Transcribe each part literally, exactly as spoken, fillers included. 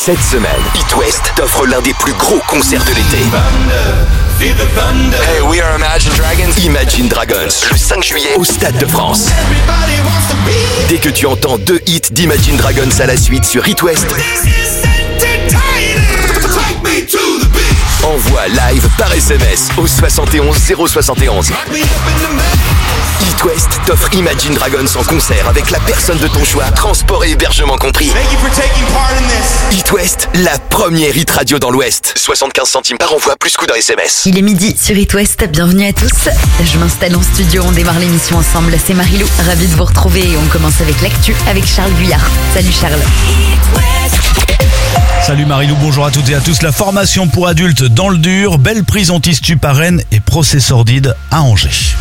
Cette semaine, It West t'offre l'un des plus gros concerts de l'été. Hey, we are Imagine Dragons. Imagine Dragons, le cinq juillet au Stade de France. Dès que tu entends deux hits d'Imagine Dragons à la suite sur It West, envoie live par S M S au soixante et onze zéro soixante et onze. It West t'offre Imagine Dragons en concert avec la personne de ton choix, transport et hébergement compris. It West, la première hit radio dans l'Ouest. soixante-quinze centimes par envoi plus coût d'un S M S. Il est midi sur It West, bienvenue à tous. Je m'installe en studio, on démarre l'émission ensemble. C'est Marilou, ravie de vous retrouver et on commence avec l'actu avec Charles Guyard. Salut Charles. Salut Marilou, bonjour à toutes et à tous. La formation pour adultes dans le dur, belle prise anti-stup à Rennes et procès sordide à Angers.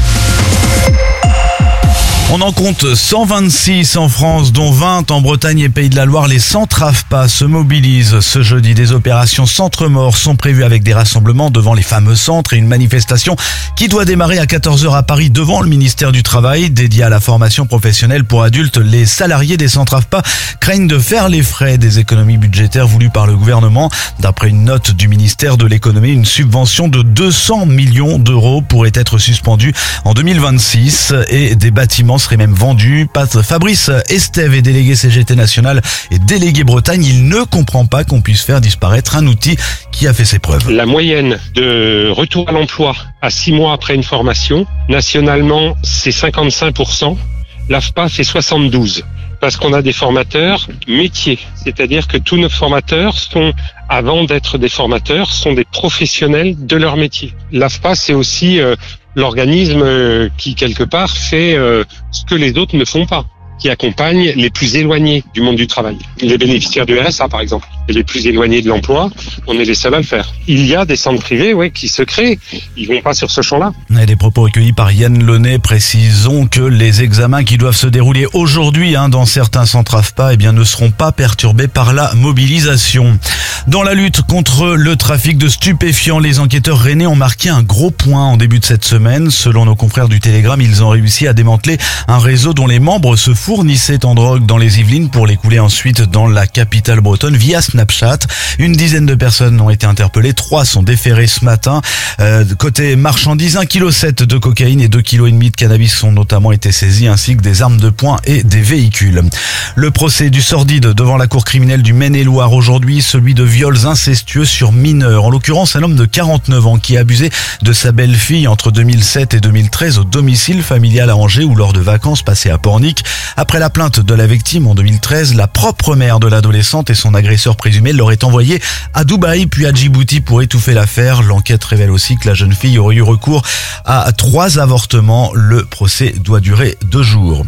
On en compte cent vingt-six en France, dont vingt en Bretagne et Pays de la Loire. Les centres A F P A se mobilisent ce jeudi. Des opérations centres morts sont prévues avec des rassemblements devant les fameux centres et une manifestation qui doit démarrer à quatorze heures à Paris devant le ministère du Travail. Dédiée à la formation professionnelle pour adultes, les salariés des centres A F P A craignent de faire les frais des économies budgétaires voulues par le gouvernement. D'après une note du ministère de l'économie, une subvention de deux cents millions d'euros pourrait être suspendue en deux mille vingt-six et des bâtiments serait même vendu. Fabrice Estève est délégué C G T national et délégué Bretagne. Il ne comprend pas qu'on puisse faire disparaître un outil qui a fait ses preuves. La moyenne de retour à l'emploi à six mois après une formation, nationalement, c'est cinquante-cinq pour cent. L'A F P A fait soixante-douze. Parce qu'on a des formateurs métiers. C'est-à-dire que tous nos formateurs sont, avant d'être des formateurs, sont des professionnels de leur métier. L'A F P A, c'est aussi euh, l'organisme euh, qui, quelque part, fait euh, ce que les autres ne font pas, qui accompagne les plus éloignés du monde du travail. Les bénéficiaires du R S A, par exemple, et les plus éloignés de l'emploi, on est les seuls à le faire. Il y a des centres privés, ouais, qui se créent. Ils vont pas sur ce champ-là. Et des propos recueillis par Yann Launay. Précisons que les examens qui doivent se dérouler aujourd'hui hein, dans certains centres A F P A eh bien, ne seront pas perturbés par la mobilisation. Dans la lutte contre le trafic de stupéfiants, les enquêteurs rennais ont marqué un gros point en début de cette semaine. Selon nos confrères du Télégramme, ils ont réussi à démanteler un réseau dont les membres se fournissaient en drogue dans les Yvelines pour l'écouler ensuite dans la capitale bretonne via Snapchat. Une dizaine de personnes ont été interpellées, trois sont déférées ce matin. Euh, côté marchandises, un virgule sept kilos de cocaïne et deux virgule cinq kilos de cannabis ont notamment été saisis, ainsi que des armes de poing et des véhicules. Le procès du sordide devant la cour criminelle du Maine-et-Loire aujourd'hui, celui de viols incestueux sur mineurs. En l'occurrence, un homme de quarante-neuf ans qui a abusé de sa belle-fille entre deux mille sept et deux mille treize au domicile familial à Angers ou lors de vacances passées à Pornic. Après la plainte de la victime en deux mille treize, la propre mère de l'adolescente et son agresseur présumé l'auraient envoyée à Dubaï puis à Djibouti pour étouffer l'affaire. L'enquête révèle aussi que la jeune fille aurait eu recours à trois avortements. Le procès doit durer deux jours.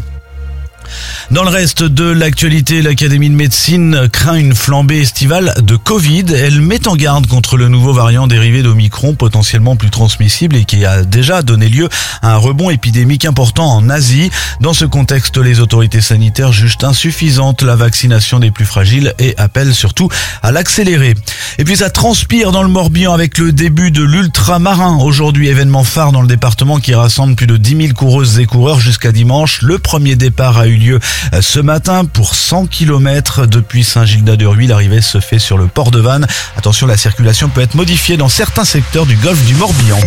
Dans le reste de l'actualité, l'Académie de médecine craint une flambée estivale de Covid. Elle met en garde contre le nouveau variant dérivé d'Omicron, potentiellement plus transmissible et qui a déjà donné lieu à un rebond épidémique important en Asie. Dans ce contexte, les autorités sanitaires jugent insuffisante la vaccination des plus fragiles et appellent surtout à l'accélérer. Et puis ça transpire dans le Morbihan avec le début de l'ultramarin. Aujourd'hui, événement phare dans le département qui rassemble plus de dix mille coureuses et coureurs jusqu'à dimanche. Le premier départ a eu lieu ce matin pour cent kilomètres depuis Saint-Gildas-de-Rue. L'arrivée se fait sur le port de Vannes. Attention, la circulation peut être modifiée dans certains secteurs du golfe du Morbihan.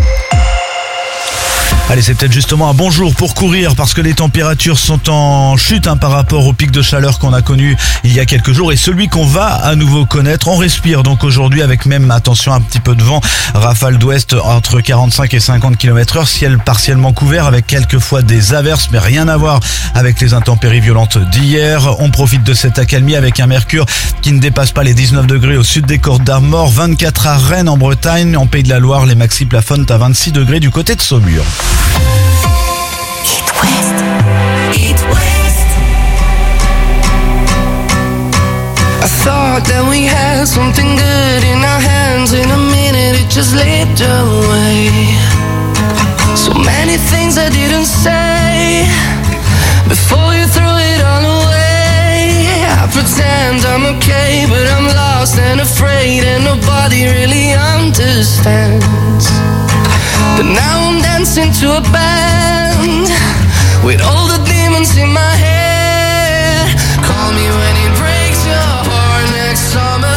Allez, c'est peut-être justement un bon jour pour courir parce que les températures sont en chute hein, par rapport au pic de chaleur qu'on a connu il y a quelques jours et celui qu'on va à nouveau connaître. On respire donc aujourd'hui avec même, attention, un petit peu de vent, rafale d'ouest entre quarante-cinq et cinquante kilomètres heure, ciel partiellement couvert avec quelquefois des averses mais rien à voir avec les intempéries violentes d'hier. On profite de cette accalmie avec un mercure qui ne dépasse pas les dix-neuf degrés au sud des Côtes d'Armor, vingt-quatre à Rennes en Bretagne, en Pays de la Loire, les maxi plafonnent à vingt-six degrés du côté de Saumur. It West, It West. I thought that we had something good in our hands. In a minute it just slipped away. So many things I didn't say before you threw it all away. I pretend I'm okay, but I'm lost and afraid, and nobody really understands. But now I'm dancing to a band with all the demons in my head. Call me when it breaks your heart next summer.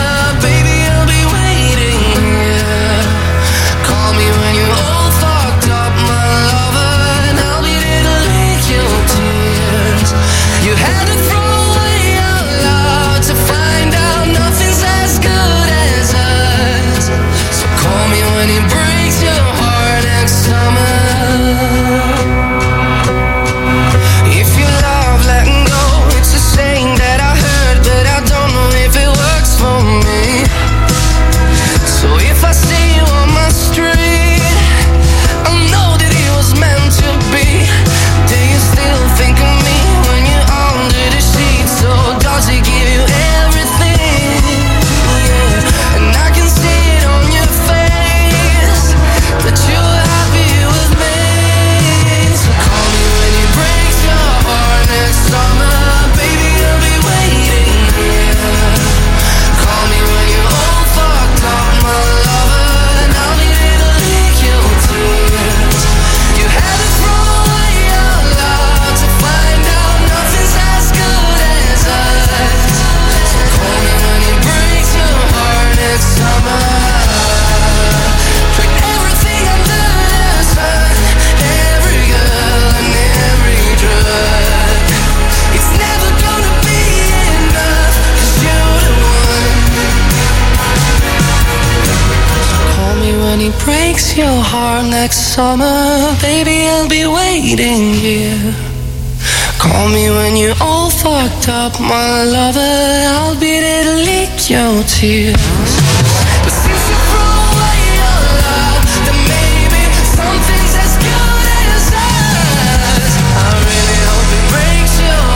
breaks your heart next summer, baby, I'll be waiting here. Call me when you're all fucked up, my lover, I'll be there to lick your tears. But since you threw away your love, then maybe something's as good as us. I really hope it breaks your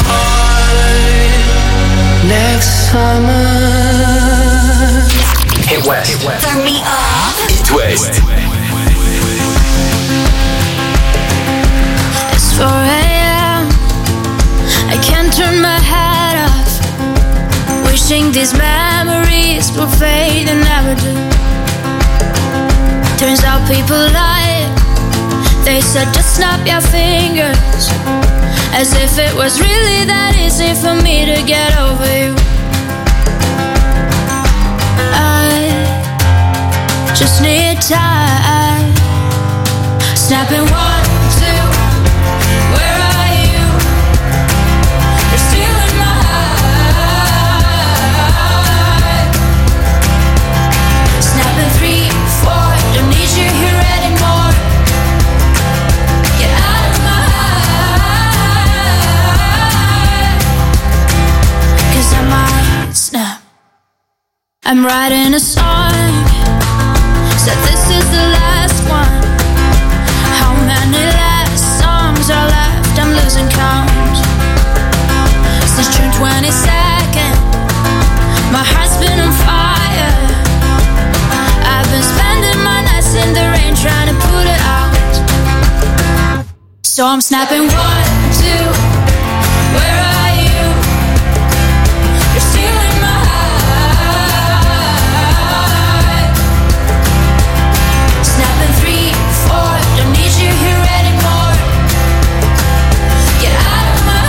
heart next summer. Hit West. Turn me up. Hit West. It's four a.m. I can't turn my head off. Wishing these memories will fade and never do. Turns out people lie. They said just snap your fingers, as if it was really that easy for me to get over you. I just need time. Snapping one, two. Where are you? You're still in my heart. Snapping three, four. Don't need you here anymore. Get out of my heart. 'Cause I might snap. I'm writing a song. Said this is the last one. How many last songs are left? I'm losing count. Since June twenty-second, my heart's been on fire. I've been spending my nights in the rain trying to put it out. So I'm snapping one, two. Where are you? You're still in my heart. Snapping three, four. Don't need you here anymore. Get out of my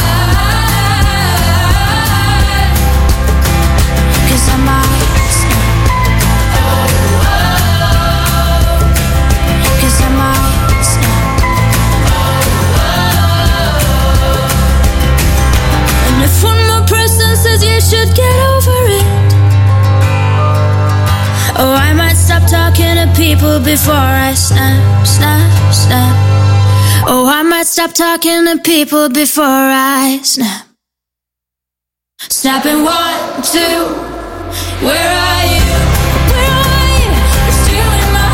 heart. 'Cause I might snap. Oh, oh. 'Cause I might snap. Oh, oh. And if one more person says you should get over it, oh, I might stop talking to people before I snap, snap, snap. Oh, I might stop talking to people before I snap. Snapping one, two. Where are you? Where are you? You're still in my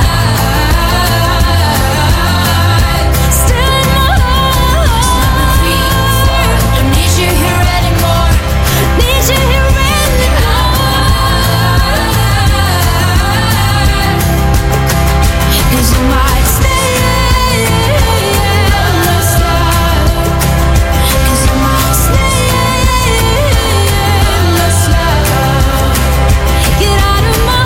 heart. Still in my heart. Snapping three, four. Don't need you here anymore. Need you here anymore. 'Cause you might stay in this love. 'Cause you might stay in this love. Get out of my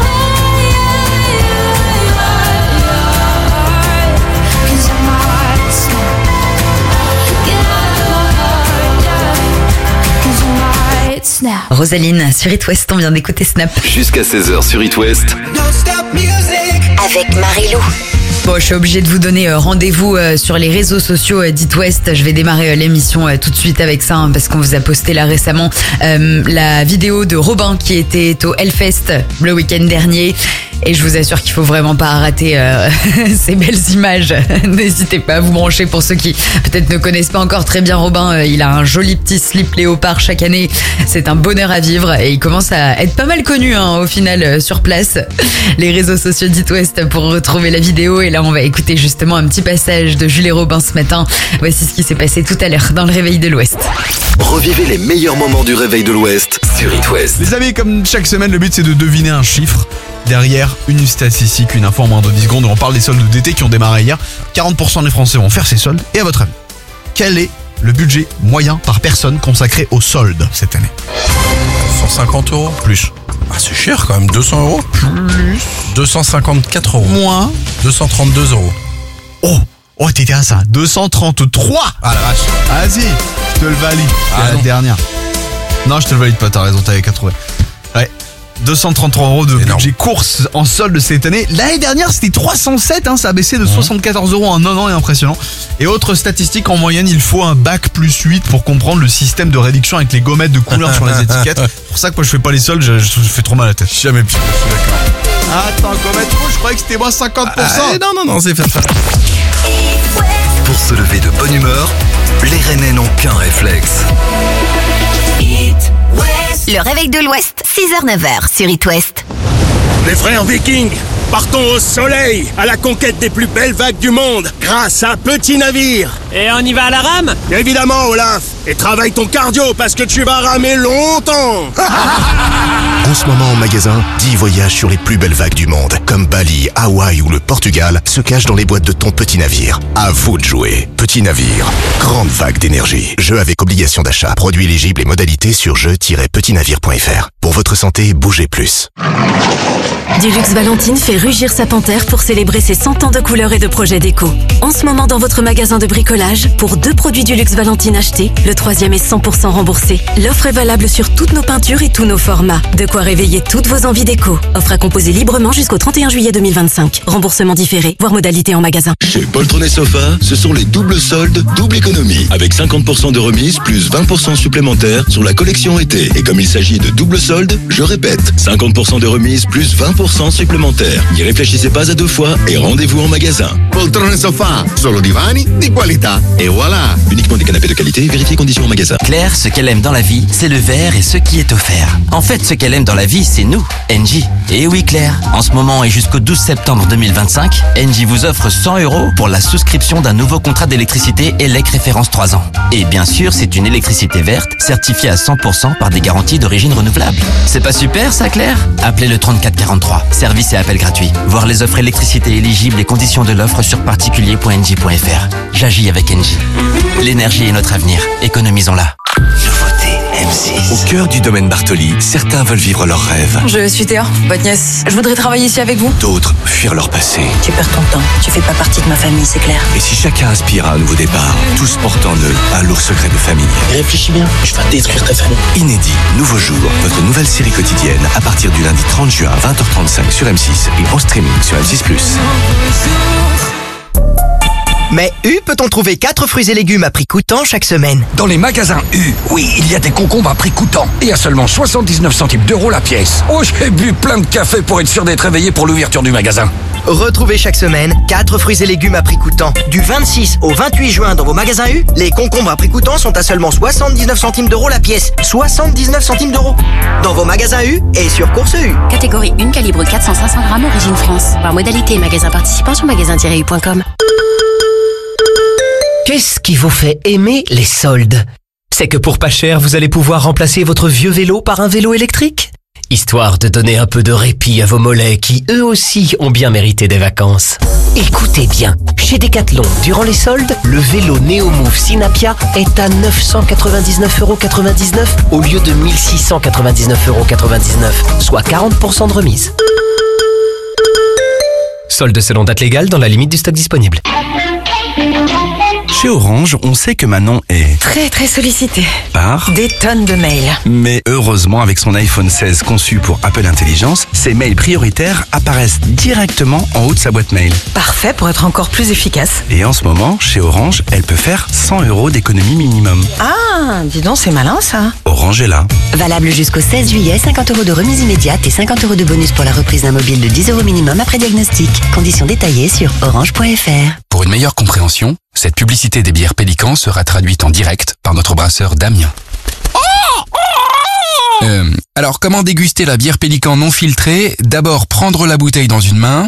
heart. 'Cause I might snap. Get out of my heart. 'Cause I might snap. Rosaline sur It West, on vient d'écouter Snap. Jusqu'à seize heures sur Hit West. Avec Marilou. Bon, je suis obligée de vous donner euh, rendez-vous euh, sur les réseaux sociaux euh, d'It West. Je vais démarrer euh, l'émission euh, tout de suite avec ça, hein, parce qu'on vous a posté là récemment euh, la vidéo de Robin qui était au Hellfest le week-end dernier. Et je vous assure qu'il faut vraiment pas rater euh, ces belles images. N'hésitez pas à vous brancher pour ceux qui peut-être ne connaissent pas encore très bien Robin. Euh, il a un joli petit slip léopard chaque année. C'est un bonheur à vivre et il commence à être pas mal connu hein, au final euh, sur place. Les réseaux sociaux d'It West pour retrouver la vidéo. Et là, on va écouter justement un petit passage de Jules et Robin ce matin. Voici ce qui s'est passé tout à l'heure dans le Réveil de l'Ouest. Revivez les meilleurs moments du Réveil de l'Ouest sur Hit West. Les amis, comme chaque semaine, le but c'est de deviner un chiffre derrière une statistique, une info en moins de dix secondes. On parle des soldes d'été qui ont démarré hier. quarante pour cent des Français vont faire ces soldes. Et à votre avis, quel est le budget moyen par personne consacré aux soldes cette année? cent cinquante euros. Plus. Ah, c'est cher quand même, deux cents euros. Plus. deux cent cinquante-quatre euros. Moins. deux cent trente-deux euros. Oh, oh t'étais à ça. deux cent trente-trois. Ah la vache. Vas-y, je te le valide. C'est Ah, la non. dernière. Non, je te le valide pas, t'as raison, t'avais qu'à trouver. Ouais. deux cent trente-trois euros de Énorme. budget course en solde cette année. L'année dernière, c'était trois cent sept, hein, ça a baissé de soixante-quatorze euros en un an, et impressionnant. Et autre statistique, en moyenne, il faut un bac plus huit pour comprendre le système de réduction avec les gommettes de couleur sur les étiquettes. C'est pour ça que moi je fais pas les soldes, je, je fais trop mal à la tête. Jamais pire, je suis d'accord. Attends, combien trop, je croyais que c'était moins cinquante pour cent. Ah, non, non, non, c'est fait. Pour se lever de bonne humeur, les Rennais n'ont qu'un réflexe. Le réveil de l'Ouest, six heures neuf heures sur It West. Les frères Vikings, partons au soleil, à la conquête des plus belles vagues du monde, grâce à un petit navire. Et on y va à la rame? Évidemment, Olaf. Et travaille ton cardio, parce que tu vas ramer longtemps. En ce moment, en magasin, dix voyages sur les plus belles vagues du monde, comme Bali, Hawaï ou le Portugal, se cachent dans les boîtes de ton petit navire. À vous de jouer. Petit navire, grande vague d'énergie. Jeu avec obligation d'achat. Produit éligible et modalités sur jeu tiret petit navire point f r. Pour votre santé, bougez plus. Dulux Valentine fait rugir sa panthère pour célébrer ses cent ans de couleurs et de projets déco. En ce moment, dans votre magasin de bricolage, pour deux produits Dulux Valentine achetés, le troisième est cent pour cent remboursé. L'offre est valable sur toutes nos peintures et tous nos formats. De quoi réveiller toutes vos envies déco. Offre à composer librement jusqu'au trente et un juillet deux mille vingt-cinq. Remboursement différé, voire modalité en magasin. Chez Poltron et Sofa, ce sont les doubles soldes, double économie. Avec cinquante pour cent de remise plus vingt pour cent supplémentaires sur la collection été. Et comme il s'agit de double soldes, je répète, cinquante pour cent de remise plus vingt pour cent supplémentaires. N'y réfléchissez pas à deux fois et rendez-vous en magasin. Poltron et Sofa, solo divani di qualità. Et voilà. Uniquement des canapés de qualité, vérifiez conditions en magasin. Claire, ce qu'elle aime dans la vie, c'est le verre et ce qui est offert. En fait, ce qu'elle aime dans la vie, c'est nous, Engie. Et oui Claire, en ce moment et jusqu'au douze septembre deux mille vingt-cinq, Engie vous offre cent euros pour la souscription d'un nouveau contrat d'électricité E L E C référence trois ans. Et bien sûr, c'est une électricité verte, certifiée à cent pour cent par des garanties d'origine renouvelable. C'est pas super ça Claire? Appelez le trente-quatre quarante-trois. Service et appel gratuit. Voir les offres électricité éligibles et conditions de l'offre sur particulier point engie point f r. J'agis avec Engie. L'énergie est notre avenir. Économisons-la. Nouveauté M six. Au cœur du domaine Bartoli, certains veulent vivre leurs rêves. Je suis Théa, votre nièce. Je voudrais travailler ici avec vous. D'autres fuir leur passé. Tu perds ton temps. Tu fais pas partie de ma famille, c'est clair. Et si chacun aspire à un nouveau départ, tous portent en eux un lourd secret de famille. Réfléchis bien, je vais détruire ta famille. Inédit, nouveau jour, votre nouvelle série quotidienne à partir du lundi trente juin à vingt heures trente-cinq sur M six et en streaming sur M six plus. Mais U peut-on trouver quatre fruits et légumes à prix coûtant chaque semaine? Dans les magasins U, oui, il y a des concombres à prix coûtant et à seulement soixante-dix-neuf centimes d'euros la pièce. Oh, j'ai bu plein de café pour être sûr d'être réveillé pour l'ouverture du magasin. Retrouvez chaque semaine quatre fruits et légumes à prix coûtant. Du vingt-six au vingt-huit juin dans vos magasins U, les concombres à prix coûtant sont à seulement soixante-dix-neuf centimes d'euros la pièce. soixante-dix-neuf centimes d'euros. Dans vos magasins U et sur Course U. Catégorie un, calibre quatre cents à cinq cents grammes, origine France. Voir modalité et magasin participant sur magasin tiret u point com. Qu'est-ce qui vous fait aimer les soldes? C'est que pour pas cher, vous allez pouvoir remplacer votre vieux vélo par un vélo électrique? Histoire de donner un peu de répit à vos mollets qui, eux aussi, ont bien mérité des vacances. Écoutez bien, chez Decathlon, durant les soldes, le vélo Neomove Synapia est à neuf cent quatre-vingt-dix-neuf euros quatre-vingt-dix-neuf au lieu de mille six cent quatre-vingt-dix-neuf euros quatre-vingt-dix-neuf, soit quarante pour cent de remise. Soldes selon date légale dans la limite du stock disponible. Chez Orange, on sait que Manon est Très très sollicité. par Des tonnes de mails. Mais heureusement, avec son iPhone seize conçu pour Apple Intelligence, ses mails prioritaires apparaissent directement en haut de sa boîte mail. Parfait pour être encore plus efficace. Et en ce moment, chez Orange, elle peut faire cent euros d'économie minimum. Ah, dis donc, c'est malin ça. Orange est là. Valable jusqu'au seize juillet, cinquante euros de remise immédiate et cinquante euros de bonus pour la reprise d'un mobile de dix euros minimum après diagnostic. Conditions détaillées sur orange point f r. Pour une meilleure compréhension, cette publicité des bières Pélican sera traduite en direct par notre brasseur Damien. Euh, alors, comment déguster la bière Pélican non filtrée? D'abord, prendre la bouteille dans une main,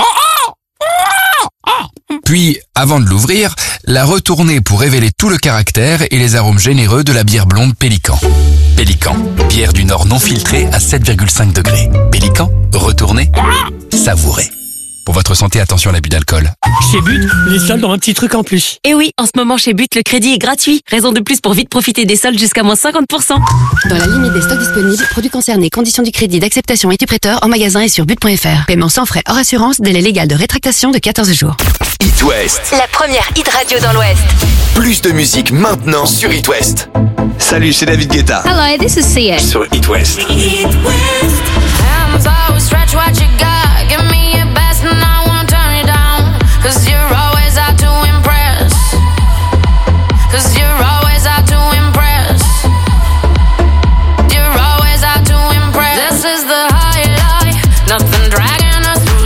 puis, avant de l'ouvrir, la retourner pour révéler tout le caractère et les arômes généreux de la bière blonde Pélican. Pélican, bière du Nord non filtrée à sept virgule cinq degrés. Pélican, retournez, savourez. Pour votre santé, attention à l'abus d'alcool. Chez But, les soldes ont un petit truc en plus. Et oui, en ce moment chez But, le crédit est gratuit. Raison de plus pour vite profiter des soldes jusqu'à moins cinquante pour cent. Dans la limite des stocks disponibles, produits concernés, conditions du crédit, d'acceptation et du prêteur en magasin et sur but point f r. Paiement sans frais hors assurance, délai légal de rétractation de quatorze jours. It West. La première hit radio dans l'Ouest. Plus de musique maintenant sur It West. Salut, c'est David Guetta. Hello, this is Sia. Sur It West. It West. Hands always stretch what you got. Give me your best and I won't turn you down. Cause you're always out to impress. Cause you're always out to impress. You're always out to impress. This is the high life. Nothing dragging us through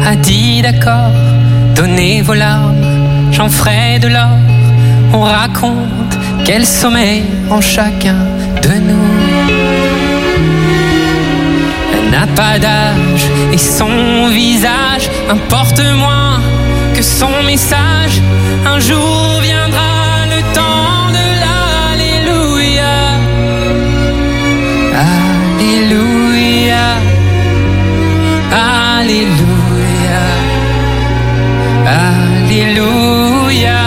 a dit d'accord, donnez vos larmes, j'en ferai de l'or. On raconte quel sommeil en chacun de nous. Elle n'a pas d'âge et son visage importe moins que son message. Un jour viendra le temps de l'Alléluia. Alléluia. Alléluia. Alléluia.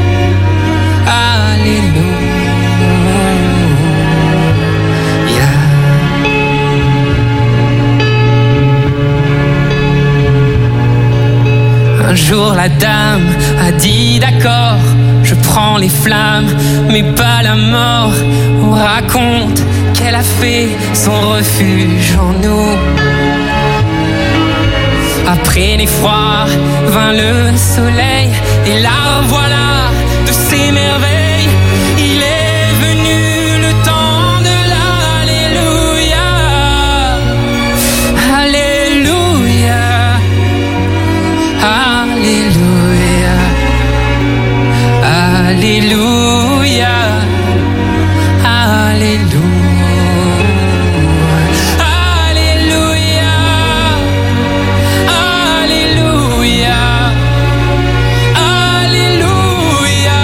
Un jour la dame a dit d'accord, je prends les flammes, mais pas la mort. On raconte qu'elle a fait son refuge en nous. Après l'effroi vint le soleil, et la voilà de ses merveilles. Il est venu le temps de l'Alléluia. Alléluia. Alléluia, Alléluia, Alléluia, Alléluia, Alléluia,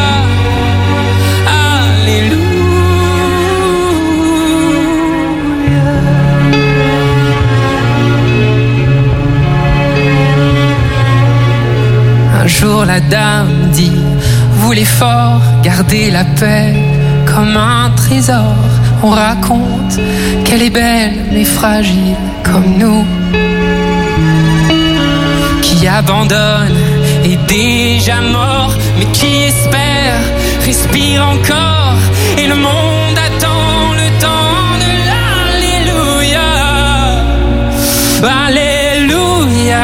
Alléluia. Un jour la dame dit, vous les forts, gardez la paix comme un trésor. On raconte qu'elle est belle mais fragile comme nous, qui abandonne est déjà mort, mais qui espère respire encore. Et le monde attend le temps de l'Alléluia. Alléluia.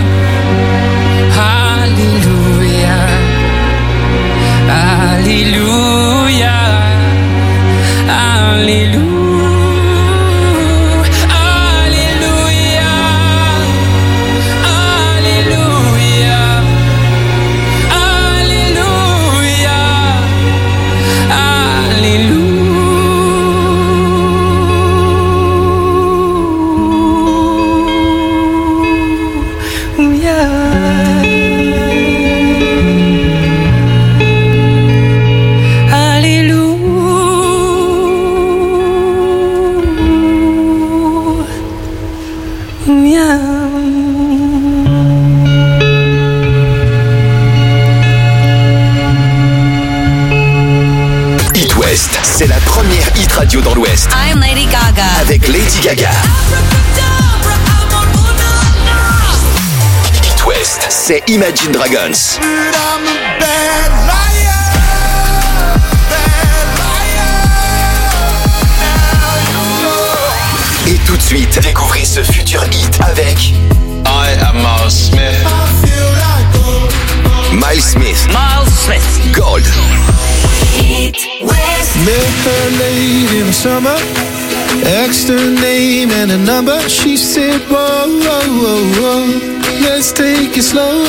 Alléluia, Alléluia, Alléluia, Alléluia, Alléluia, Alléluia, C'est la première hit radio dans l'Ouest. I'm Lady Gaga. Avec Lady Gaga. Hit West, c'est Imagine Dragons. Et tout de suite, découvrez ce futur hit avec I am Miles Smith. Miles Smith. Miles Smith. Gold. Hit West. Met her late in the summer, asked her name and a number. She said, whoa, whoa, whoa, whoa, let's take it slow.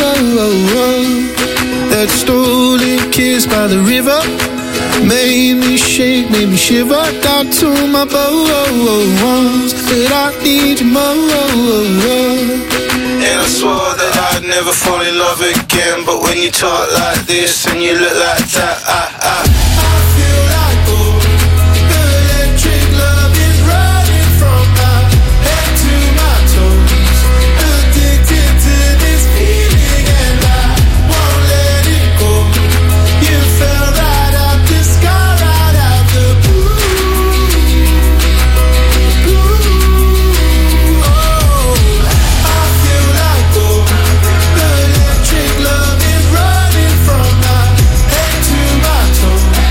That stolen kiss by the river made me shake, made me shiver. Down to my bones, said I need you more. And I swore that I'd never fall in love again. But when you talk like this and you look like that, I, I, I feel like gold. The electric love is running from my head to my toes. Addicted to this feeling and I won't let it go. You fell right out the sky, right out the blue. Blue. Oh, I feel like gold. The electric love is running from my head to my toes.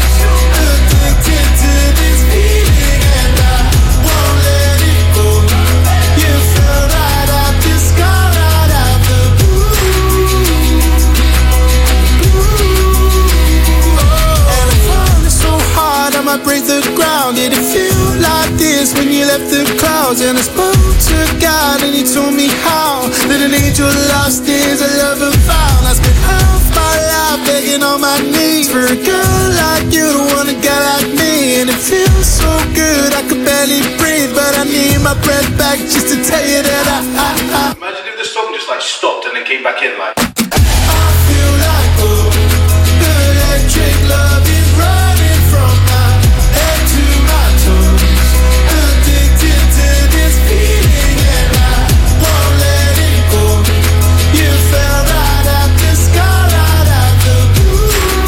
face when you left the clouds. And I spoke to God and he told me how that an angel lost is a lover found. I spent half my life begging on my knees for a girl like you to want a guy like me. And it feels so good, I could barely breathe, but I need my breath back just to tell you that I, I, I Imagine if the song just like stopped and then came back in like I feel like oh, the electric love is running from my head to my toes. Addicted to this feeling and I won't let it go. You fell right out the sky, right out the blue.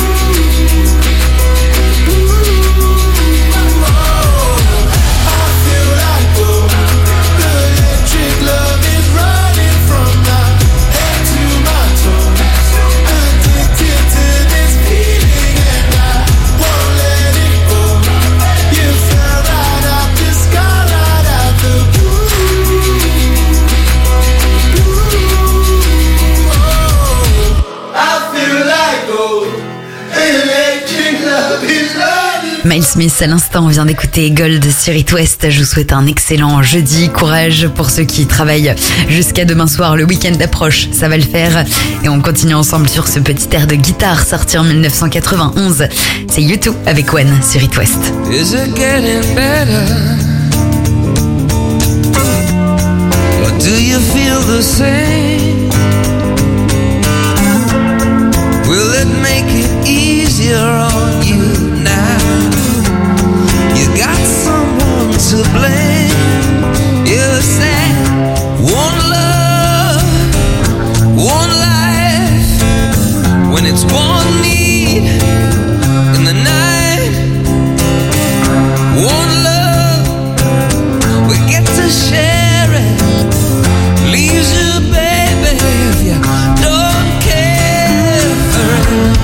I feel like oh, the electric love is running from my head to my toes. Addicted to this feeling and I won't let it go. You fell right out the sky, right out the blue. I feel like oh, electric love is running. Miles Smith à l'instant, on vient d'écouter Gold sur It West. Je vous souhaite un excellent jeudi. Courage pour ceux qui travaillent jusqu'à demain soir. Le week-end approche, ça va le faire. Et on continue ensemble sur ce petit air de guitare sorti en dix-neuf cent quatre-vingt-onze. C'est U deux avec When sur It West. Is it getting better? Or do you feel the same? Will it make it easier on you now? You got someone to blame. You said one love, one life. When it's one need in the night, one love, we get to share it. Leaves you, baby, if you don't care for it.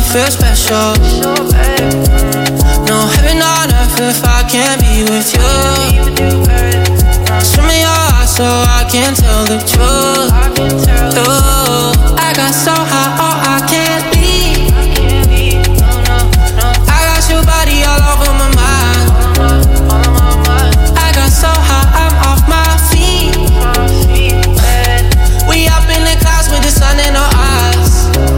feel special. No heaven on earth if I can't be with you. Swim in your eyes so I can tell the truth. Ooh, I got so high, oh I can't leave. I got your body all over my mind. I got so high, I'm off my feet. We up in the clouds with the sun in our eyes.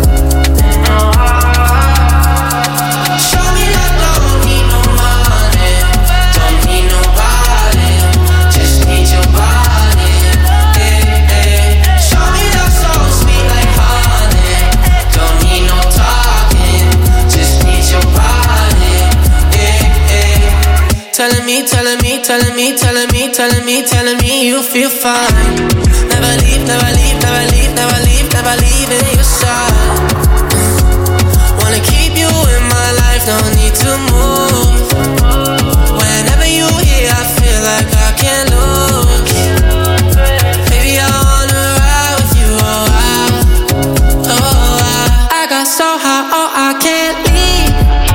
Show me that don't need no money, don't need nobody, just need your body. Yeah, yeah. Show me that so sweet like honey, don't need no talking, just need your body. Yeah, yeah. Telling me, telling me, telling me, telling me, telling me, telling me you feel fine. Never leave, never leave, never leave, never leave, never leave in your side. Wanna keep you in my life, no need to move. Whenever you here, I feel like I can't lose. Baby, I wanna ride with you, oh I, oh I. I got so high, oh I can't leave.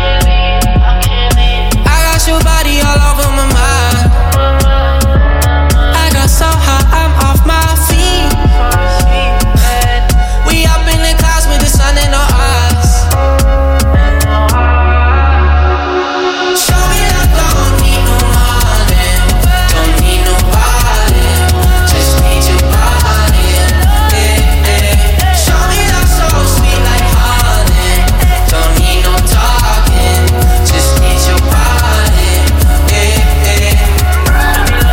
I got your body all over my mind. I got so high, I'm off my feet. We up in the clouds with the sun in our eyes. Show me that don't need no money, don't need nobody, just need your body. Yeah, yeah. Show me that so sweet like honey, don't need no talking, just need your body. Yeah, yeah.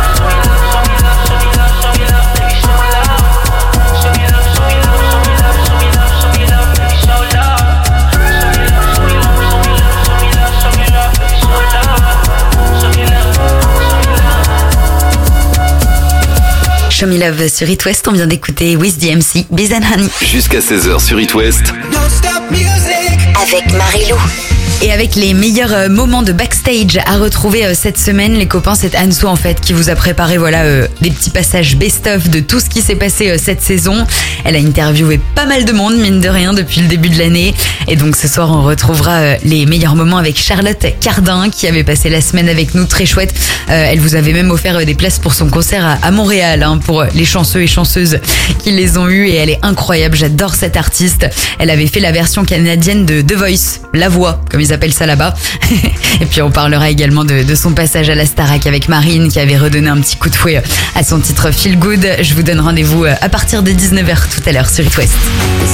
Show Me Love sur It West, on vient d'écouter With D M C, Biz and Honey. Jusqu'à seize heures sur It West. Avec Marie-Lou. Et avec les meilleurs euh, moments de backstage à retrouver euh, cette semaine, les copains, c'est Anso en fait qui vous a préparé voilà euh, des petits passages best-of de tout ce qui s'est passé euh, cette saison. Elle a interviewé pas mal de monde, mine de rien, depuis le début de l'année. Et donc ce soir, on retrouvera euh, les meilleurs moments avec Charlotte Cardin qui avait passé la semaine avec nous, très chouette. Euh, elle vous avait même offert euh, des places pour son concert à, à Montréal, hein, pour euh, les chanceux et chanceuses qui les ont eues. Et elle est incroyable, j'adore cette artiste. Elle avait fait la version canadienne de The Voice, La Voix, comme ils appellent ça là-bas. Et puis on parlera également de, de son passage à la Starac avec Marine qui avait redonné un petit coup de fouet à son titre Feel Good. Je vous donne rendez-vous à partir de dix-neuf heures tout à l'heure sur It West.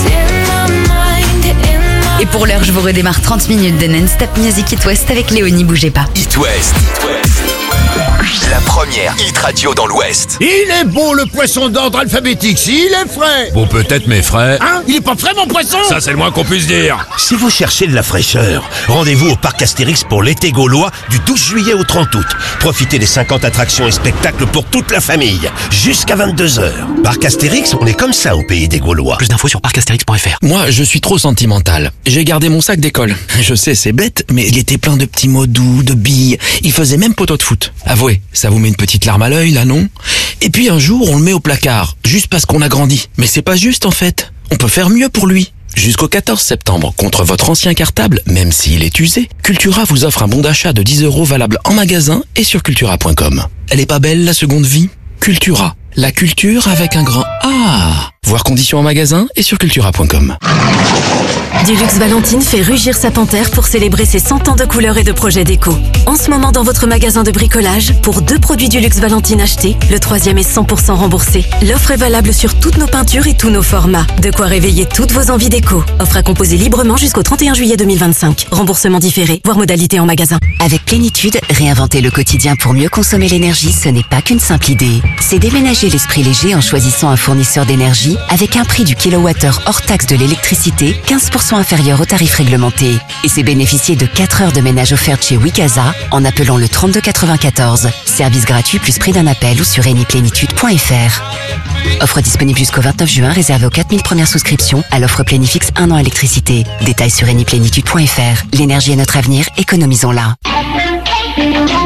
Et pour l'heure, je vous redémarre trente minutes de non-stop music It West avec Léonie, bougez pas. It West. La première hit radio dans l'Ouest. Il est bon le poisson d'ordre alphabétique, s'il est frais. Bon, peut-être, mais frais. Hein? Il est pas frais mon poisson? Ça, c'est le moins qu'on puisse dire. Si vous cherchez de la fraîcheur, rendez-vous au parc Astérix pour l'été gaulois du douze juillet au trente août. Profitez des cinquante attractions et spectacles pour toute la famille, jusqu'à vingt-deux heures. Parc Astérix, on est comme ça au pays des Gaulois. Plus d'infos sur parc astérix point f r. Moi, je suis trop sentimental. J'ai gardé mon sac d'école. Je sais, c'est bête, mais il était plein de petits mots doux, de billes. Il faisait même poteau de foot. Avouez, ça vous met une petite larme à l'œil, là, non? Et puis un jour, on le met au placard, juste parce qu'on a grandi. Mais c'est pas juste, en fait. On peut faire mieux pour lui. Jusqu'au quatorze septembre, contre votre ancien cartable, même s'il est usé, Cultura vous offre un bon d'achat de dix euros valable en magasin et sur cultura point com. Elle est pas belle, la seconde vie? Cultura. La culture avec un grand A. Voir conditions en magasin et sur cultura point com. Dulux Valentine fait rugir sa panthère pour célébrer ses cent ans de couleurs et de projets déco. En ce moment, dans votre magasin de bricolage, pour deux produits Dulux Valentine achetés, le troisième est cent pour cent remboursé. L'offre est valable sur toutes nos peintures et tous nos formats. De quoi réveiller toutes vos envies déco. Offre à composer librement jusqu'au trente et un juillet deux mille vingt-cinq. Remboursement différé, voire modalité en magasin. Avec Plénitude, réinventer le quotidien pour mieux consommer l'énergie, ce n'est pas qu'une simple idée. C'est déménager l'esprit léger en choisissant un fournisseur d'énergie avec un prix du kilowattheure hors taxe de l'électricité quinze pour cent inférieur au tarif réglementé. Et c'est bénéficier de quatre heures de ménage offertes chez Wikaza en appelant le trente-deux quatre-vingt-quatorze. Service gratuit plus prix d'un appel ou sur eni plénitude point f r. Offre disponible jusqu'au vingt-neuf juin, réservée aux quatre mille premières souscriptions à l'offre Plénifix un an électricité. Détails sur eni plénitude point f r. L'énergie est notre avenir, économisons-la.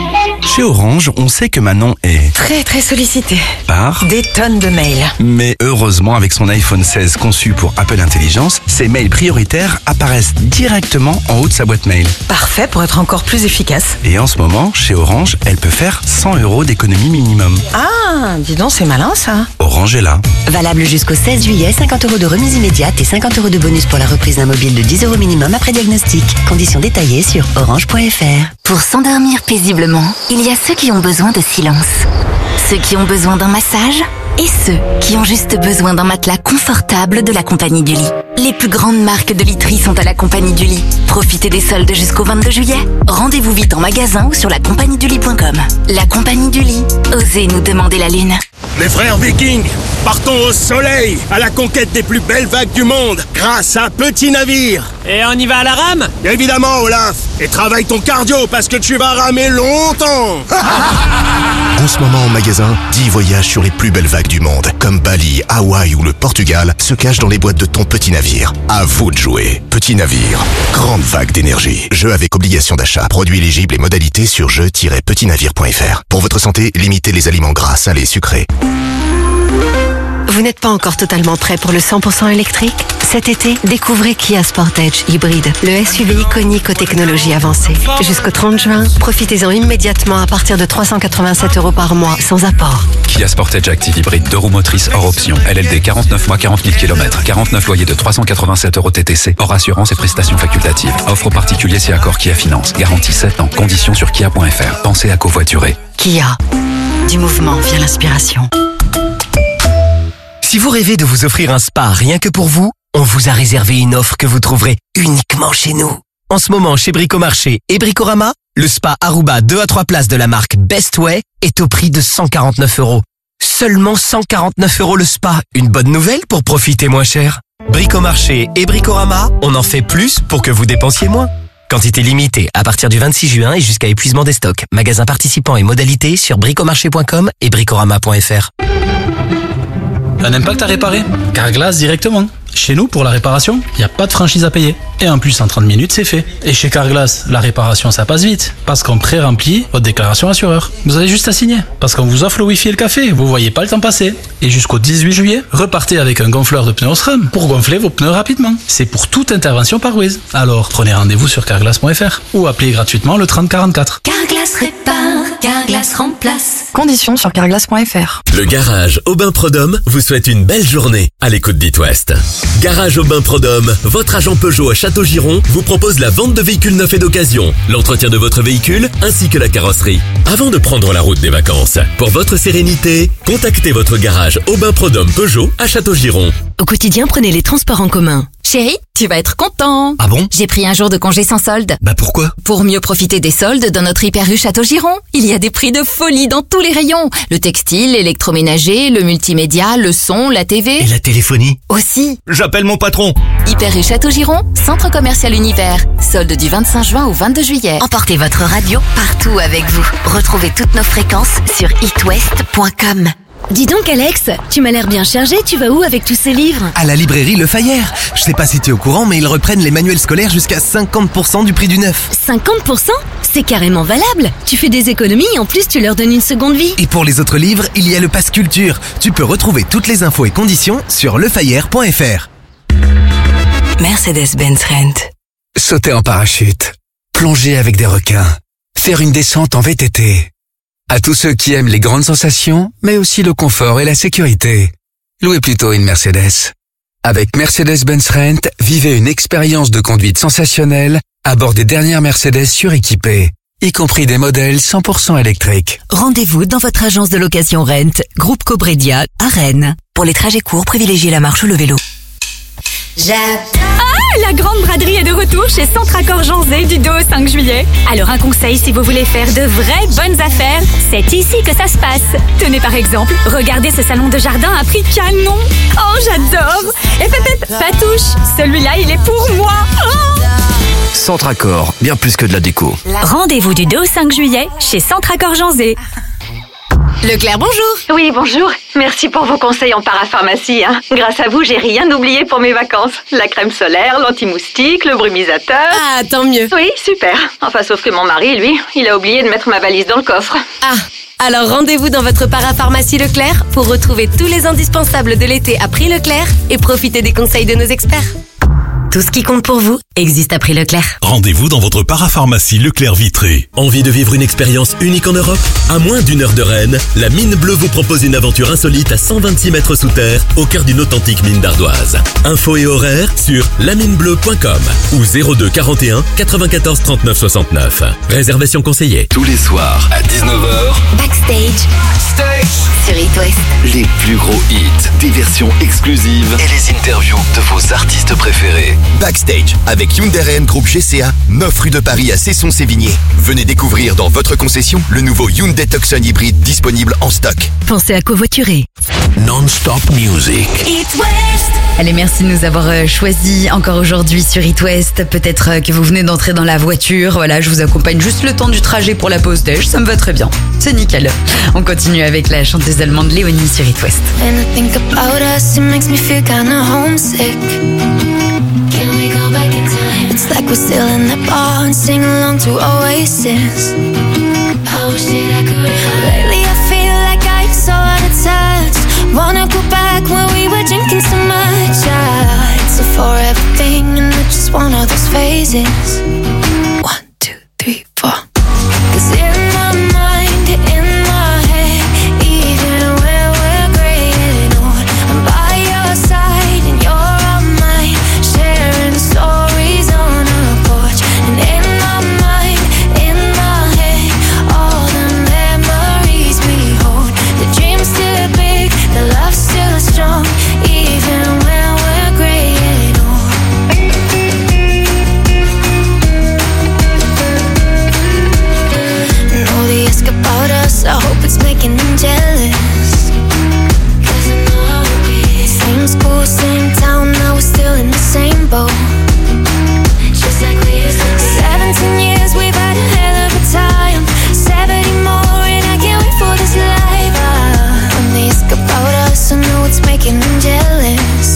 Chez Orange, on sait que Manon est... Très très sollicité. Par des tonnes de mails. Mais heureusement, avec son iPhone seize conçu pour Apple Intelligence, ses mails prioritaires apparaissent directement en haut de sa boîte mail. Parfait pour être encore plus efficace. Et en ce moment, chez Orange, elle peut faire cent euros d'économie minimum. Ah, dis donc, c'est malin ça. Orange est là. Valable jusqu'au seize juillet, cinquante euros de remise immédiate et cinquante euros de bonus pour la reprise d'un mobile de dix euros minimum après diagnostic. Conditions détaillées sur orange point f r. Pour s'endormir paisiblement, il y a ceux qui ont besoin de silence, ceux qui ont besoin d'un massage et ceux qui ont juste besoin d'un matelas confortable de la Compagnie du Lit. Les plus grandes marques de literie sont à la Compagnie du Lit. Profitez des soldes jusqu'au vingt-deux juillet. Rendez-vous vite en magasin ou sur la compagnie du lit point com. La Compagnie du Lit. Osez nous demander la lune. Les frères Vikings, partons au soleil, à la conquête des plus belles vagues du monde, grâce à un petit navire. Et on y va à la rame? Évidemment, Olaf. Et travaille ton cardio, parce que tu vas ramer longtemps. En ce moment, en magasin, dix voyages sur les plus belles vagues du monde, comme Bali, Hawaï ou le Portugal, se cachent dans les boîtes de ton petit navire. À vous de jouer. Petit navire, grande vague d'énergie. Jeu avec obligation d'achat. Produit éligible et modalités sur jeu tiret petit navire point f r. Pour votre santé, limitez les aliments gras, salés, sucrés. Vous n'êtes pas encore totalement prêt pour le cent pour cent électrique? Cet été, découvrez Kia Sportage Hybride, le S U V iconique aux technologies avancées. Jusqu'au trente juin, profitez-en immédiatement à partir de trois cent quatre-vingt-sept euros par mois, sans apport. Kia Sportage Active Hybride, deux roues motrices hors option. L L D quarante-neuf mois, quarante mille kilomètres. quarante-neuf loyers de trois cent quatre-vingt-sept euros T T C, hors assurance et prestations facultatives. Offre aux particuliers si accord Kia Finance. Garantie sept ans. Conditions sur kia point f r. Pensez à covoiturer. Kia. Du mouvement vient l'inspiration. Si vous rêvez de vous offrir un spa rien que pour vous, on vous a réservé une offre que vous trouverez uniquement chez nous. En ce moment, chez Bricomarché et Bricorama, le spa Aruba deux à trois places de la marque Best Way est au prix de cent quarante-neuf euros. Seulement cent quarante-neuf euros le spa. Une bonne nouvelle pour profiter moins cher. Bricomarché et Bricorama, on en fait plus pour que vous dépensiez moins. Quantité limitée à partir du vingt-six juin et jusqu'à épuisement des stocks. Magasins participants et modalités sur bricomarché point com et bricorama point f r. Un impact à réparer? Carglass directement. Chez nous, pour la réparation, il n'y a pas de franchise à payer. Et en plus, en trente minutes, c'est fait. Et chez Carglass, la réparation, ça passe vite. Parce qu'on pré-remplit votre déclaration assureur. Vous avez juste à signer. Parce qu'on vous offre le Wi-Fi et le café. Vous voyez pas le temps passer. Et jusqu'au dix-huit juillet, repartez avec un gonfleur de pneus Osram pour gonfler vos pneus rapidement. C'est pour toute intervention par Wiz. Alors, prenez rendez-vous sur carglass point f r ou appelez gratuitement le trente quarante-quatre. Carglass répare, Carglass remplace. Conditions sur carglass point f r. Le garage Aubin Prodhomme vous souhaite une belle journée à l'écoute d'It West. Garage Aubin Prodhomme, votre agent Peugeot à Château-Giron, vous propose la vente de véhicules neufs et d'occasion, l'entretien de votre véhicule ainsi que la carrosserie. Avant de prendre la route des vacances, pour votre sérénité, contactez votre garage Aubin Prodhomme Peugeot à Château-Giron. Au quotidien, prenez les transports en commun. Chérie, tu vas être content. Ah bon? J'ai pris un jour de congé sans solde. Bah pourquoi? Pour mieux profiter des soldes dans notre Hyper U Château-Giron. Il y a des prix de folie dans tous les rayons. Le textile, l'électroménager, le multimédia, le son, la T V. Et la téléphonie? Aussi. J'appelle mon patron. Hyper U Château-Giron, centre commercial Univers. Solde du vingt-cinq juin au vingt-deux juillet. Emportez votre radio partout avec vous. Retrouvez toutes nos fréquences sur it west point com. Dis donc Alex, tu m'as l'air bien chargé, tu vas où avec tous ces livres? À la librairie Le Fayère. Je sais pas si tu es au courant, mais ils reprennent les manuels scolaires jusqu'à cinquante pour cent du prix du neuf. cinquante pour cent? C'est carrément valable. Tu fais des économies et en plus tu leur donnes une seconde vie. Et pour les autres livres, il y a le Pass Culture. Tu peux retrouver toutes les infos et conditions sur lefayère point f r. Mercedes-Benz Rent. Sauter en parachute, plonger avec des requins, faire une descente en V T T. À tous ceux qui aiment les grandes sensations, mais aussi le confort et la sécurité, louez plutôt une Mercedes. Avec Mercedes-Benz Rent, vivez une expérience de conduite sensationnelle à bord des dernières Mercedes suréquipées, y compris des modèles cent pour cent électriques. Rendez-vous dans votre agence de location Rent, Groupe Cobredia, à Rennes. Pour les trajets courts, privilégiez la marche ou le vélo. Ah, la grande braderie est de retour chez Centracor Janzé du deux au cinq juillet. Alors un conseil si vous voulez faire de vraies bonnes affaires, c'est ici que ça se passe. Tenez par exemple, regardez ce salon de jardin à prix canon. Oh, j'adore. Et pépé, Patouche, celui-là il est pour moi. Oh. Centracor, bien plus que de la déco. Rendez-vous du deux au cinq juillet chez Centracor Janzé. Leclerc, bonjour. Oui, bonjour. Merci pour vos conseils en parapharmacie. Hein. Grâce à vous, j'ai rien oublié pour mes vacances. La crème solaire, l'anti-moustique, le brumisateur. Ah, tant mieux. Oui, super. Enfin, sauf que mon mari, lui, il a oublié de mettre ma valise dans le coffre. Ah, alors rendez-vous dans votre parapharmacie Leclerc pour retrouver tous les indispensables de l'été à prix Leclerc et profiter des conseils de nos experts. Tout ce qui compte pour vous existe à prix Leclerc. Rendez-vous dans votre parapharmacie Leclerc Vitré. Envie de vivre une expérience unique en Europe ? À moins d'une heure de Rennes, la Mine Bleue vous propose une aventure insolite à cent vingt-six mètres sous terre, au cœur d'une authentique mine d'ardoise. Infos et horaires sur la mine bleue point com ou zéro deux quarante et un quatre-vingt-quatorze trente-neuf soixante-neuf. Réservation conseillée. Tous les soirs à dix-neuf heures, Backstage. Backstage. Sur It West. Les plus gros hits, des versions exclusives et les interviews de vos artistes préférés. Backstage avec Hyundai Rennes Groupe G C A, neuf rue de Paris à Cesson-Sévigné. Venez découvrir dans votre concession le nouveau Hyundai Tucson hybride disponible en stock. Pensez à covoiturer. Non-stop music. It West. Allez, merci de nous avoir choisi encore aujourd'hui sur It West. Peut-être que vous venez d'entrer dans la voiture. Voilà, je vous accompagne juste le temps du trajet pour la pause déj. Ça me va très bien. C'est nickel. On continue avec la chanteuse allemande Léonie sur It West. When I think about us, it makes me feel kinda homesick. Can we go back in time? It's like we're still in the bar and sing along to Oasis. I wish that I could. Lately I feel like I'm so out of touch. Wanna go back when we were drinking so much. Yeah, it's a forever thing and it's just one of those phases. One, two, three, four. 'Cause in my mind, in my head, even when we're graying old, I'm by your side and you're on mine, sharing stories on a porch. And in my mind, in my head, all the memories we hold. The dream's still big, the love's still strong, even when we're graying old. And all they ask about us, I hope it's making them jealous. 'Cause I know how it be. Same school, same town, now we're still in the same boat. Just like we used to be. Seventeen years, we've had a hell of a time. Seventy more, and I can't wait for this life. Ah, when they ask about us, I know it's making them jealous.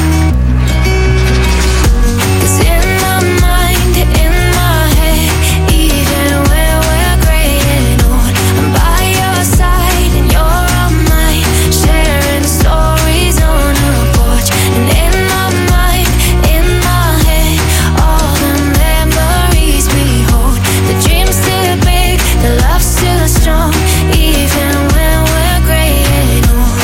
'Cause in my mind, in my head, even when we're graying old, I'm by your side and you're on mine, sharing stories on a porch. And in my mind, in my head, all the memories we hold. The dream's still big, the love's still strong, even when we're graying old.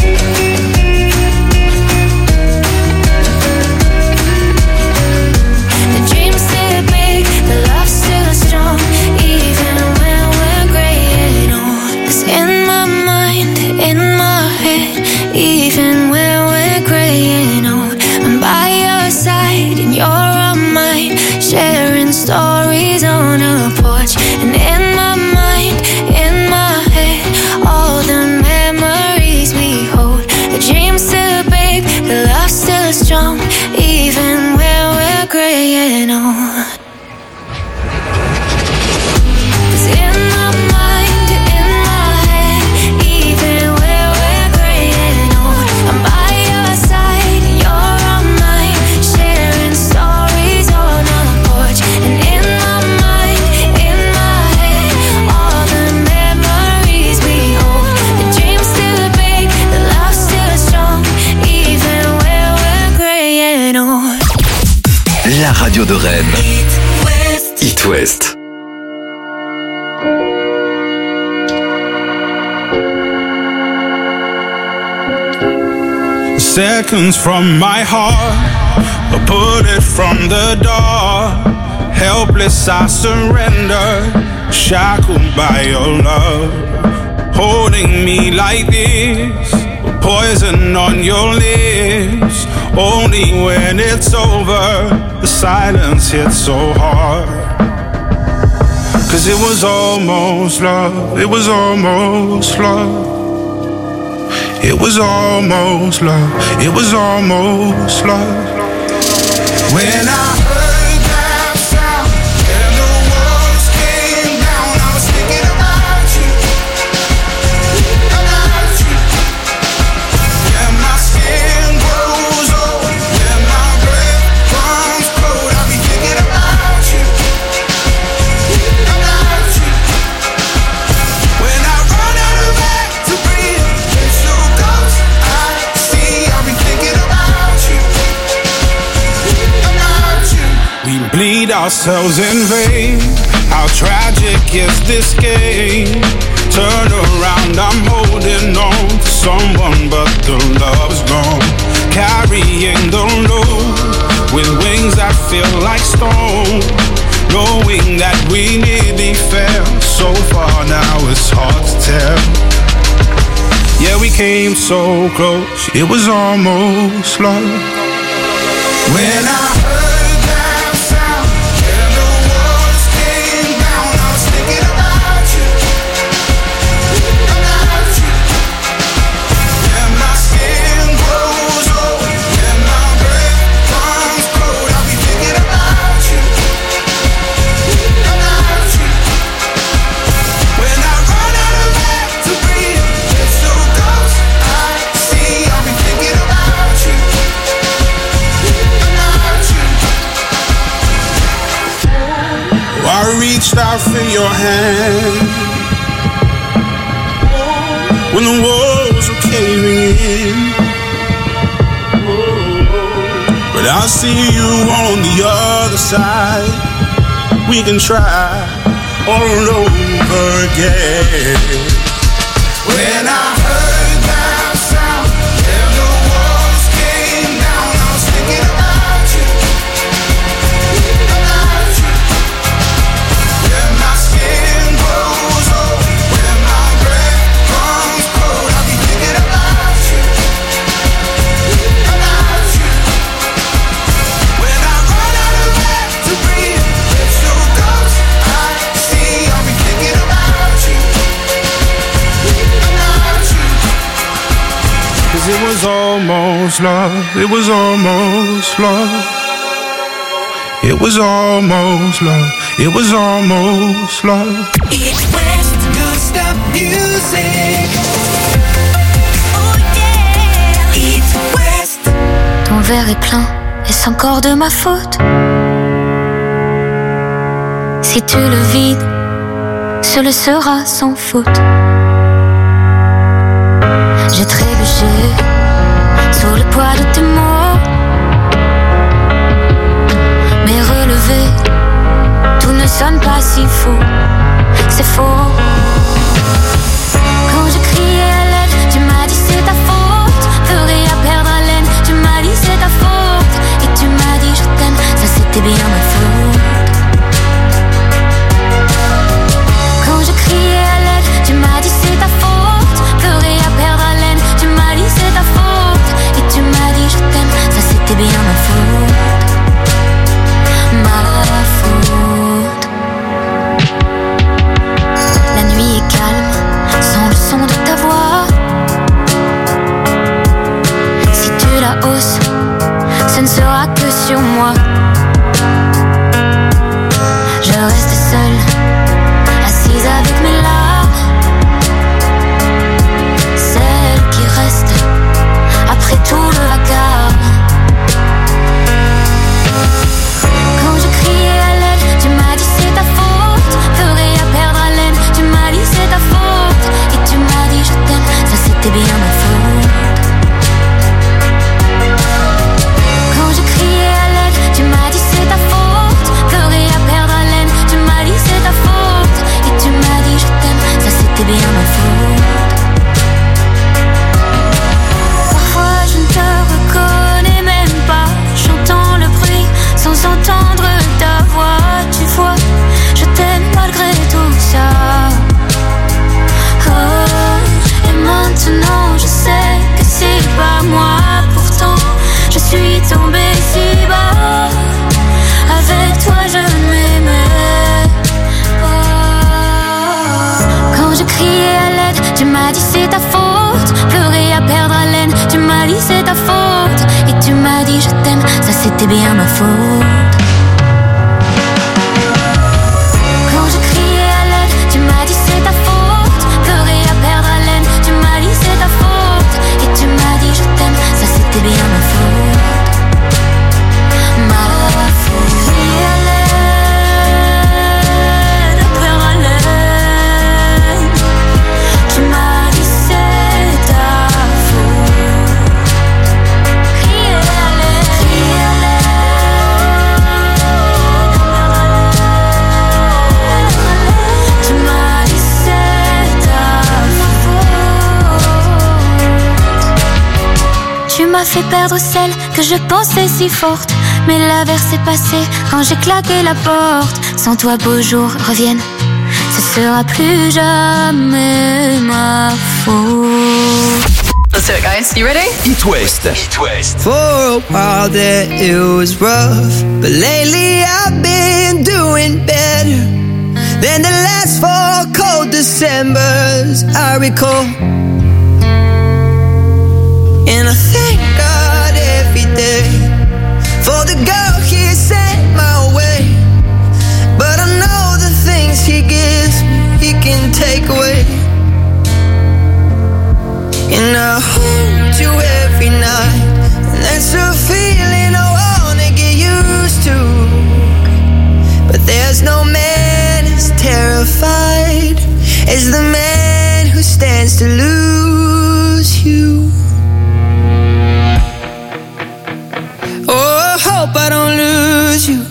The dream's still big, the love's still strong, even when we're graying old. 'Cause in my mind, in my head, even when we're graying old, I'm by your side and you're on mine, sharing stories on a porch. And in my mind, in my head, all the memories we hold. The dream's still big, the love's still strong, even when we're graying old. 'Cause in my mind, in my head, even when we're graying old, I'm by your side and you're on mine, sharing stories on a porch. And in my mind, in my head, all the memories we hold. The dream's still big, the love's still strong, even when we're graying old. La radio de Rennes. It West. Seconds from my heart, a bullet from the door. Helpless I surrender, shackled by your love. Holding me like this, poison on your lips. Only when it's over, the silence hits so hard. 'Cause it was almost love, it was almost love. It was almost love, it was almost love. When I heard that sound and the walls came down, I was thinking about you. bleed ourselves in vain. How tragic is this game? Turn around, I'm holding on to someone, but the love's gone. Carrying the load with wings that feel like stone. Knowing that we nearly fell so far, now it's hard to tell. Yeah, we came so close, it was almost love. When I heard that sound and the walls came down, I was thinking about you, about you. When my skin grows old, when my breath comes cold, I'll be thinking about you, about you. When I run out of air to breathe, it's so close, I see, I'll be thinking about you. I reached out for your hand when the walls were caving in, but I see you on the other side. We can try all over again. When I heard that sound and the walls came down, I was thinking about you, about you. When my skin grows old, when my breath comes cold, I'll be thinking about you, about you. When I run out of air to breathe, it's so close, I see, I'll be thinking about you, about you. Cause it was almost love, it was almost love. It was almost love, it was almost love. East West, good stuff music. Oh yeah. East West. Ton verre est plein, est-ce encore de ma faute? Si tu le vides, ce le sera sans faute. J'ai trébuché sous le poids de tes mots, mais relevé, tout ne sonne pas si faux. C'est faux. Quand je criais à l'aide, tu m'as dit c'est ta faute. Ferais à perdre haleine, tu m'as dit c'est ta faute. Et tu m'as dit je t'aime, ça c'était bien ma faute. Quand je criais à l'aide, tu m'as dit c'est ta faute. Ferais à perdre haleine, tu m'as dit c'est ta faute. Et tu m'as dit je t'aime, ça c'était bien ma faute. Ma faute. La nuit est calme, sans le son de ta voix. Si tu la hausses, ce ne sera que sur moi. Je reste seule, assise avec mes larmes. Celle qui reste après tout le vacarme. Quand je criais à l'aide, tu m'as dit c'est ta faute. Ferais à perdre haleine, tu m'as dit c'est ta faute. Et tu m'as dit je t'aime, ça c'était bien ma faute. Quand je criais à l'aide, tu m'as dit c'est ta faute. Ferais à perdre haleine, tu m'as dit c'est ta faute. Et tu m'as dit je t'aime, ça c'était bien ma faute. Parfois je ne te reconnais même pas. J'entends le bruit sans entendre ta voix. Tu vois, je t'aime malgré tout ça. Oh, et maintenant je sais que c'est pas moi. Pourtant je suis tombée si bas. Avec toi je ne m'aimais pas. Quand je criais à l'aide, tu m'as dit c'est ta faute. Pleurer à perdre haleine, tu m'as dit c'est ta faute. Et tu m'as dit je t'aime, ça c'était bien ma faute. Quand je criais à l'aide, tu m'as dit c'est ta faute. Pleurer à perdre haleine, tu m'as dit c'est ta faute. Et tu m'as dit je t'aime, ça c'était bien ma faute. Ma faute. Crier à l'aide, perdre haleine, tu m'as dit c'est ta faute. Crier à l'aide, crier à l'aide. fait perdre celle que je pensais si forte. Mais l'averse est passée quand j'ai claqué la porte. Sans toi, beaux jours reviennent, ce sera plus jamais ma faute. Let's do it, guys. You ready? It West. It West. For a while there it was rough, but lately I've been doing better than the last four cold Decembers I recall. And I thank God every day for the girl He sent my way. But I know the things He gives me, He can take away. And I hold you every night, and that's a feeling I wanna get used to. But there's no man as terrified as the man who stands to lose you. Oh, I hope I don't lose you.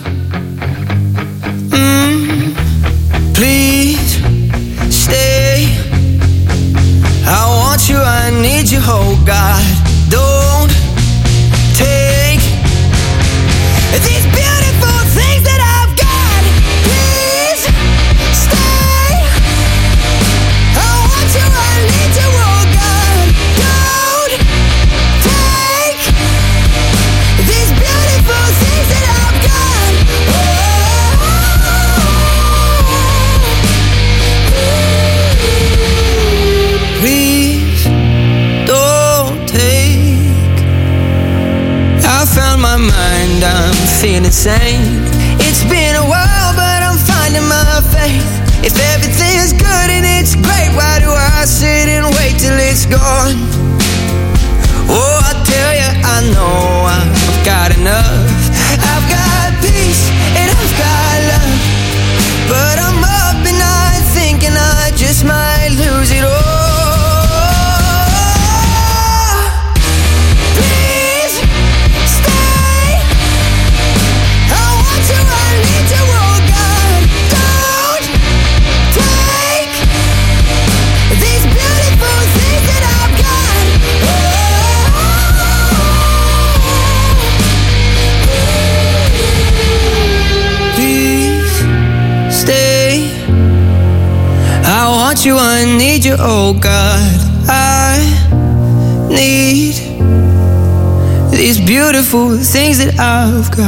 Mm, please stay. I want you, I need you, oh God. Don't take these beautiful things that I've got. Please stay. I want you, I need you, oh God. Don't take these beautiful things that I've got. Oh, please don't take. I found my mind, I'm feeling sane. It's been a while, but I'm finding my faith. If everything's good and it's great, why do I sit and wait till it's gone? Oh, I tell you, I know I've got enough. I've got peace and I've got love, but I'm up and I thinking I just might lose it all. Please stay. I want you, I need you, oh God. Don't take these beautiful things that I've got. Please stay. I want you, I need you, oh God. I need these beautiful things that I've got.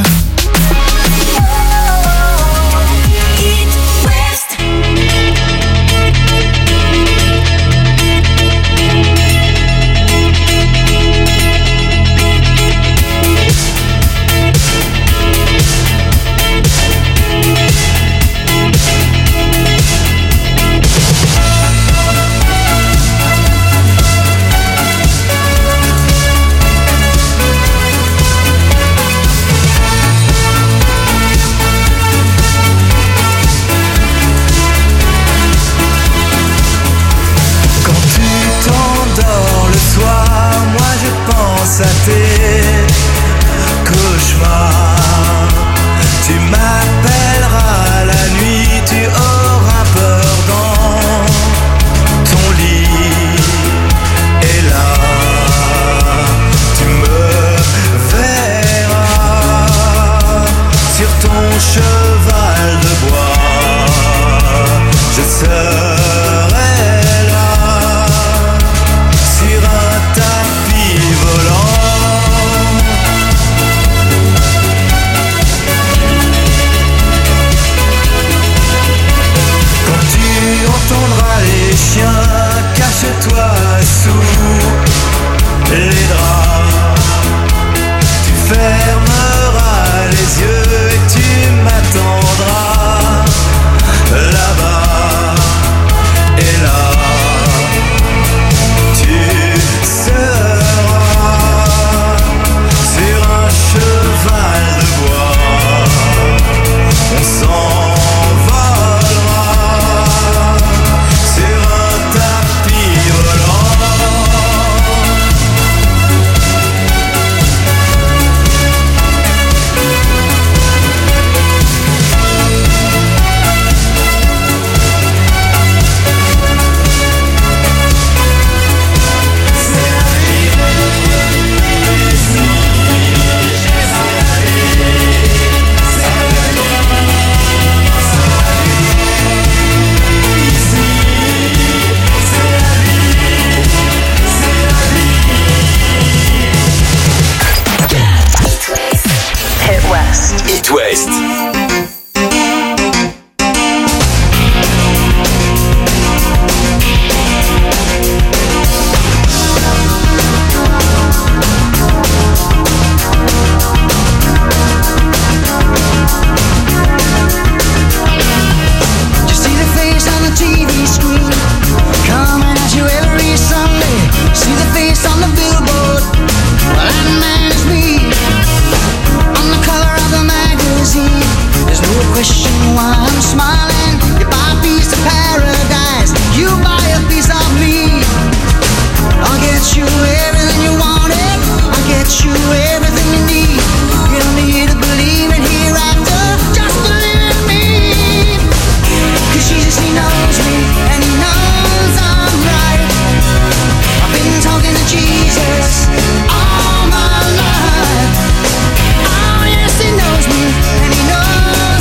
It West. Question why I'm smiling. You buy a piece of paradise, you buy a piece of me. I'll get you everything you wanted, I'll get you everything you need. You don't need to believe in hereafter, just believe in me. Cause Jesus, he knows me, and he knows I'm right. I've been talking to Jesus all my life. Oh yes, he knows me, and he knows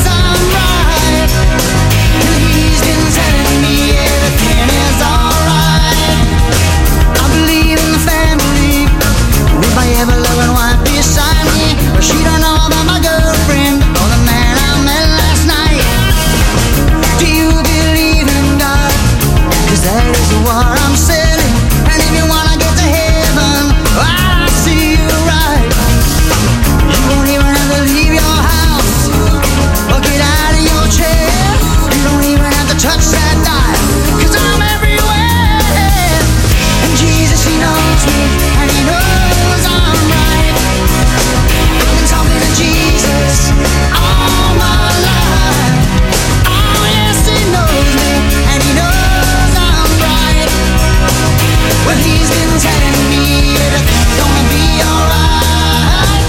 ever-loving wife beside me. But she don't know about my girlfriend or the man I met last night. Do you believe in God? Cause that is what I'm selling. And if you wanna get to heaven, I see you right. You won't even have to leave your house or get out of your chair. You don't even have to touch that dial, cause I'm everywhere. And Jesus, he knows me, and he knows Jesus all my life. Oh yes, he knows me, and he knows I'm right. Well, he's been telling me everything's gonna be alright.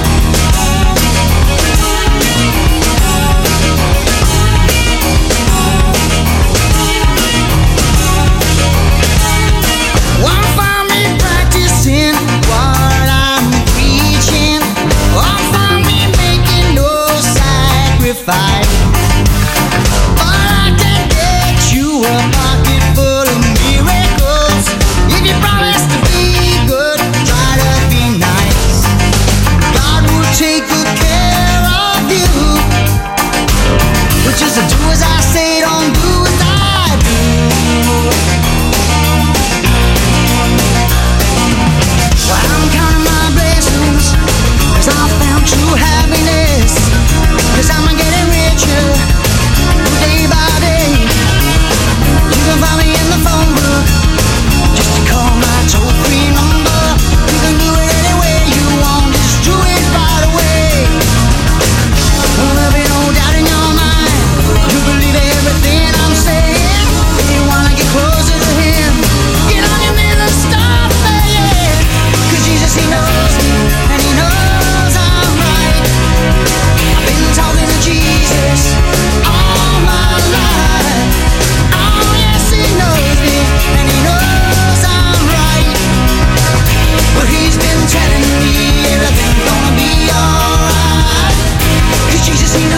Won't find me practicing what I'm preaching. Won't find me sacrifice.